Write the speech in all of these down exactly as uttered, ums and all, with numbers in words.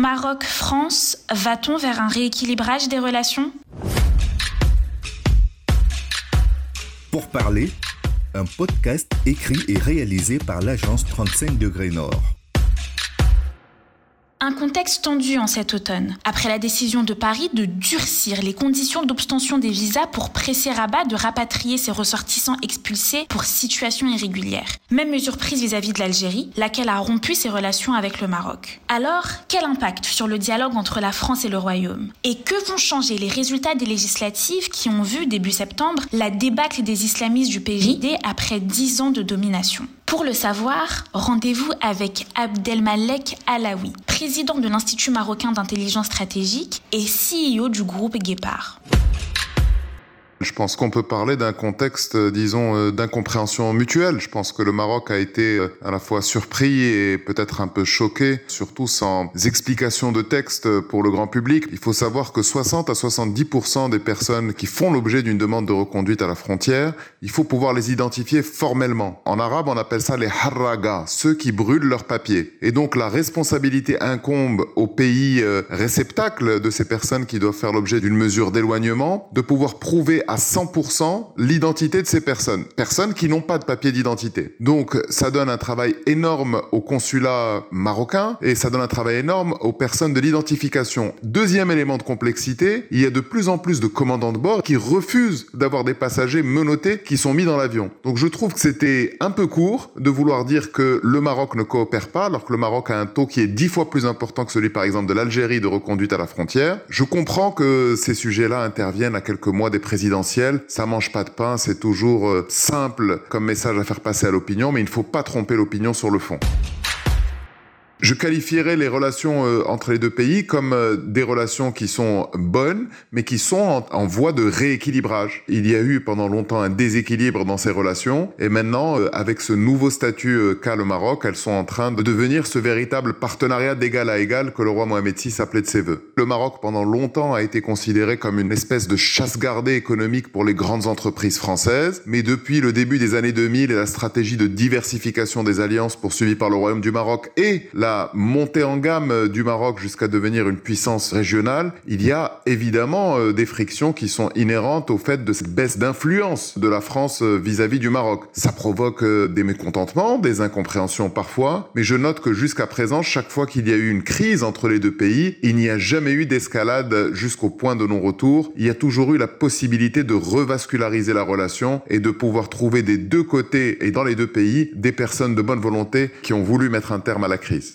Maroc-France, va-t-on vers un rééquilibrage des relations ? Pour parler, un podcast écrit et réalisé par l'agence trente-cinq degrés Nord. Un contexte tendu en cet automne, après la décision de Paris de durcir les conditions d'obtention des visas pour presser Rabat de rapatrier ses ressortissants expulsés pour situation irrégulière. Même mesure prise vis-à-vis de l'Algérie, laquelle a rompu ses relations avec le Maroc. Alors, quel impact sur le dialogue entre la France et le Royaume ? Et que vont changer les résultats des législatives qui ont vu, début septembre, la débâcle des islamistes du P J D après dix ans de domination ? Pour le savoir, rendez-vous avec Abdelmalek Alaoui, président de l'Institut marocain d'intelligence stratégique et C E O du groupe Guépard. Je pense qu'on peut parler d'un contexte, disons, d'incompréhension mutuelle. Je pense que le Maroc a été à la fois surpris et peut-être un peu choqué, surtout sans explication de texte pour le grand public. Il faut savoir que soixante à soixante-dix pour cent des personnes qui font l'objet d'une demande de reconduite à la frontière, il faut pouvoir les identifier formellement. En arabe, on appelle ça les harraga, ceux qui brûlent leurs papiers. Et donc la responsabilité incombe au pays réceptacle de ces personnes qui doivent faire l'objet d'une mesure d'éloignement, de pouvoir prouver à cent pour cent l'identité de ces personnes. Personnes qui n'ont pas de papier d'identité. Donc, ça donne un travail énorme au consulat marocain et ça donne un travail énorme aux personnes de l'identification. Deuxième élément de complexité, il y a de plus en plus de commandants de bord qui refusent d'avoir des passagers menottés qui sont mis dans l'avion. Donc, je trouve que c'était un peu court de vouloir dire que le Maroc ne coopère pas alors que le Maroc a un taux qui est dix fois plus important que celui, par exemple, de l'Algérie de reconduite à la frontière. Je comprends que ces sujets-là interviennent à quelques mois des présidentielles. Ça mange pas de pain, c'est toujours euh, simple comme message à faire passer à l'opinion, mais il ne faut pas tromper l'opinion sur le fond. Je qualifierais les relations euh, entre les deux pays comme euh, des relations qui sont bonnes, mais qui sont en, en voie de rééquilibrage. Il y a eu pendant longtemps un déséquilibre dans ces relations, et maintenant, euh, avec ce nouveau statut euh, qu'a le Maroc, elles sont en train de devenir ce véritable partenariat d'égal à égal que le roi Mohamed six appelait de ses vœux. Le Maroc, pendant longtemps, a été considéré comme une espèce de chasse-gardée économique pour les grandes entreprises françaises, mais depuis le début des années deux mille et la stratégie de diversification des alliances poursuivie par le Royaume du Maroc et la La montée en gamme du Maroc jusqu'à devenir une puissance régionale, il y a évidemment euh, des frictions qui sont inhérentes au fait de cette baisse d'influence de la France euh, vis-à-vis du Maroc. Ça provoque euh, des mécontentements, des incompréhensions parfois, mais je note que jusqu'à présent, chaque fois qu'il y a eu une crise entre les deux pays, il n'y a jamais eu d'escalade jusqu'au point de non-retour. Il y a toujours eu la possibilité de revasculariser la relation et de pouvoir trouver des deux côtés et dans les deux pays des personnes de bonne volonté qui ont voulu mettre un terme à la crise.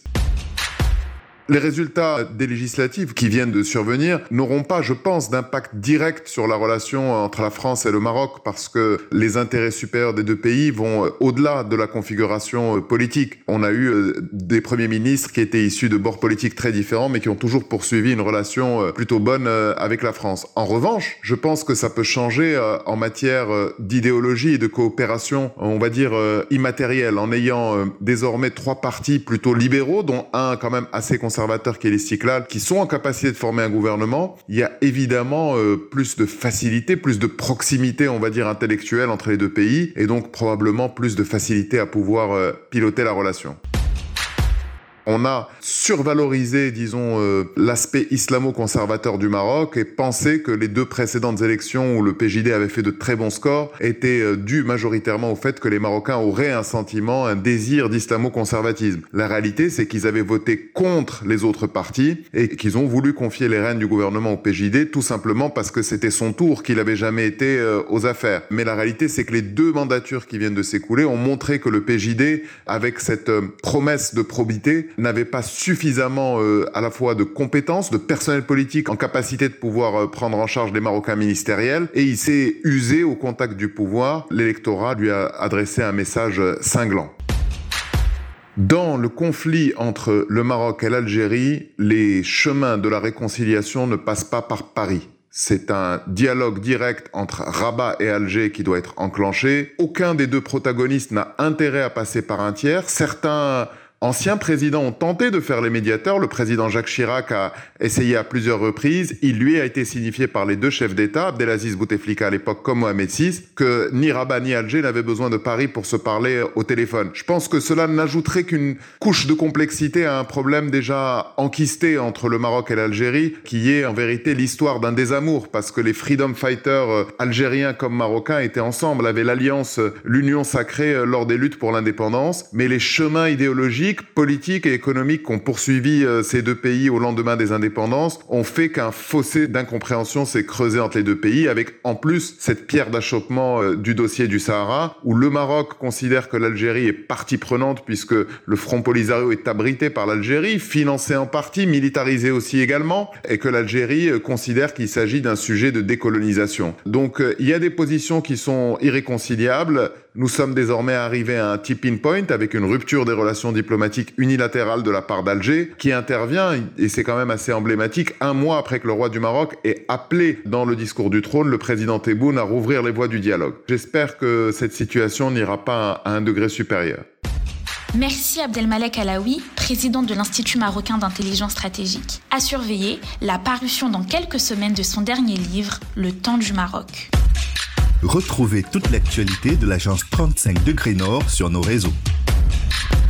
Les résultats des législatives qui viennent de survenir n'auront pas, je pense, d'impact direct sur la relation entre la France et le Maroc parce que les intérêts supérieurs des deux pays vont au-delà de la configuration politique. On a eu des premiers ministres qui étaient issus de bords politiques très différents mais qui ont toujours poursuivi une relation plutôt bonne avec la France. En revanche, je pense que ça peut changer en matière d'idéologie et de coopération, on va dire immatérielle, en ayant désormais trois partis plutôt libéraux, dont un quand même assez conservateur qui est l'Istiklal, qui sont en capacité de former un gouvernement. Il y a évidemment euh, plus de facilité, plus de proximité, on va dire, intellectuelle entre les deux pays, et donc probablement plus de facilité à pouvoir euh, piloter la relation. On a survalorisé, disons, euh, l'aspect islamo-conservateur du Maroc et pensé que les deux précédentes élections où le P J D avait fait de très bons scores étaient euh, dues majoritairement au fait que les Marocains auraient un sentiment, un désir d'islamo-conservatisme. La réalité, c'est qu'ils avaient voté contre les autres partis et qu'ils ont voulu confier les rênes du gouvernement au P J D tout simplement parce que c'était son tour, qu'il n'avait jamais été euh, aux affaires. Mais la réalité, c'est que les deux mandatures qui viennent de s'écouler ont montré que le P J D, avec cette euh, promesse de probité, n'avait pas suffisamment euh, à la fois de compétences, de personnel politique en capacité de pouvoir euh, prendre en charge les Marocains ministériels, et il s'est usé au contact du pouvoir. L'électorat lui a adressé un message cinglant. Dans le conflit entre le Maroc et l'Algérie, les chemins de la réconciliation ne passent pas par Paris. C'est un dialogue direct entre Rabat et Alger qui doit être enclenché. Aucun des deux protagonistes n'a intérêt à passer par un tiers. Certains anciens présidents ont tenté de faire les médiateurs. Le président Jacques Chirac a essayé à plusieurs reprises. Il lui a été signifié par les deux chefs d'État, Abdelaziz Bouteflika à l'époque comme Mohamed six, que ni Rabat ni Alger n'avaient besoin de Paris pour se parler au téléphone. Je pense que cela n'ajouterait qu'une couche de complexité à un problème déjà enquisté entre le Maroc et l'Algérie, qui est en vérité l'histoire d'un désamour, parce que les freedom fighters algériens comme marocains étaient ensemble, avaient l'alliance, l'union sacrée lors des luttes pour l'indépendance, mais les chemins idéologiques, politiques et économiques qu'ont poursuivi ces deux pays au lendemain des indépendances ont fait qu'un fossé d'incompréhension s'est creusé entre les deux pays, avec en plus cette pierre d'achoppement du dossier du Sahara, où le Maroc considère que l'Algérie est partie prenante puisque le Front Polisario est abrité par l'Algérie, financé en partie, militarisé aussi également, et que l'Algérie considère qu'il s'agit d'un sujet de décolonisation. Donc il y a des positions qui sont irréconciliables. Nous sommes désormais arrivés à un tipping point avec une rupture des relations diplomatiques unilatérales de la part d'Alger qui intervient, et c'est quand même assez emblématique, un mois après que le roi du Maroc ait appelé dans le discours du trône le président Tebboune à rouvrir les voies du dialogue. J'espère que cette situation n'ira pas à un degré supérieur. Merci Abdelmalek Alaoui, président de l'Institut marocain d'intelligence stratégique. À surveiller la parution dans quelques semaines de son dernier livre, Le temps du Maroc. Retrouvez toute l'actualité de l'agence trente-cinq degrés Nord sur nos réseaux.